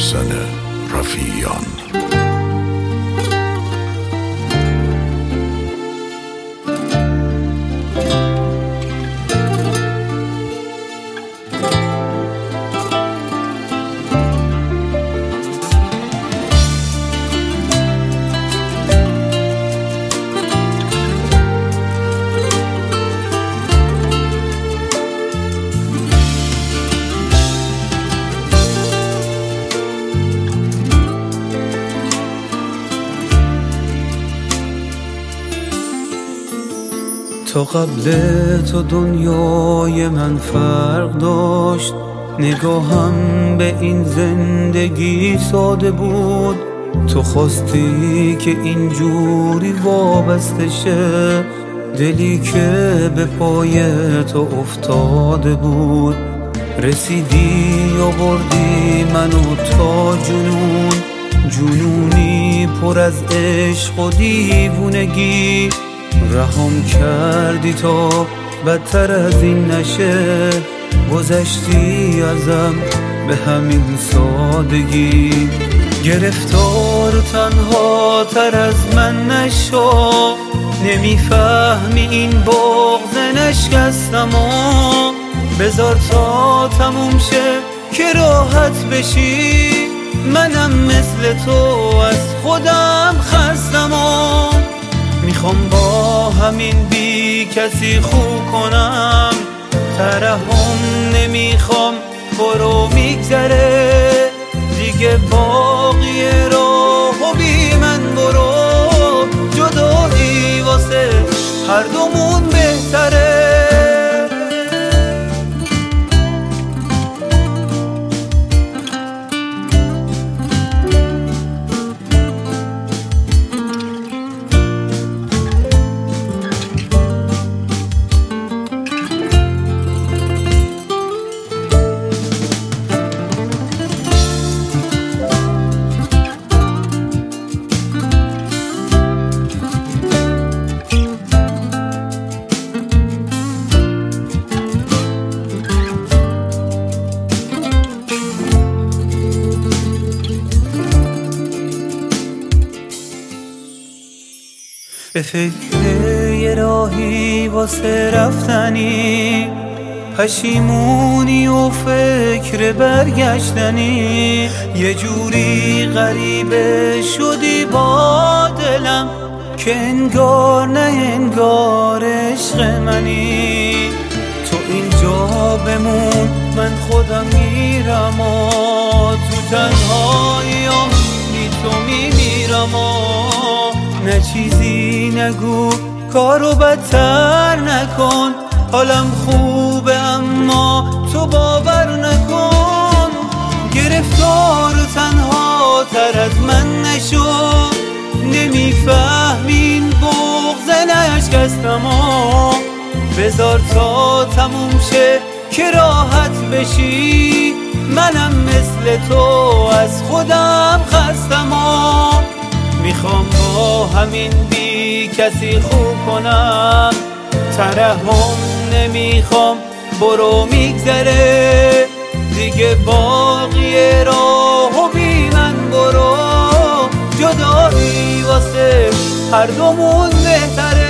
محسن رفیعیان. تا قبل تو دنیای من فرق داشت، نگاهم به این زندگی ساده بود. تو خواستی که اینجوری وابسته شه، دلی که به پای تو افتاده بود. رسیدی و بردی منو تا جنون، جنونی پر از عشق و دیوونگی. رهام کردی تا بدتر از این نشه، گذشتی ازم به همین سادگی. گرفتار و تنها تر از من نشو، نمیفهمی این بغض نشکستم و بذار تا تموم شه که راحت بشی. منم مثل تو از خودم خستم و میخوام با همین بی کسی خو کنم. ترحم نمیخوام، برو میگذره دیگه باقی راهو بی من برو. جدایی واسه هر دومون بهتره. به فکر یه راهی واسه رفتنی، پشیمونی و فکر برگشتنی. یه جوری غریبه شدی با دلم که انگار نه انگار عشق منی. تو اینجا بمون، من خودم میرم و تو تنهاییام بی تو میمیرم و نه چیزی نگو، کارو بدتر نکن. حالم خوبه اما تو باور نکن. گرفتار و تنها تر از من نشو، نمیفهمین بغض نشکستم و بذار تا تموم شه که راحت بشی. منم مثل تو از خودم خستم و میخوام با همین بی کسی خوب کنم. ترحم نمیخوام، برو میگذره دیگه باقی راهو بی من برو. جدایی واسه هر دومون بهتره.